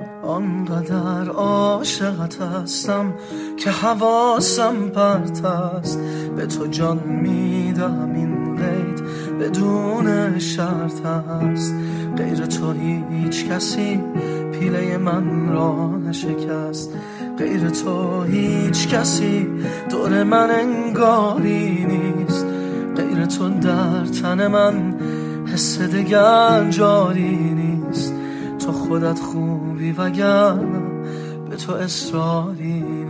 آنقدر عاشقت هستم که حواسم پرت است. به تو جان میدم این قید بدون شرط است. غیر تو هیچ کسی پیله من را نشکست. غیر تو هیچ کسی دور من انگاری نیست. غیر تو در تن من حس دگر جاری نیست. تو خودت خوبی وگرنه به تو اصراری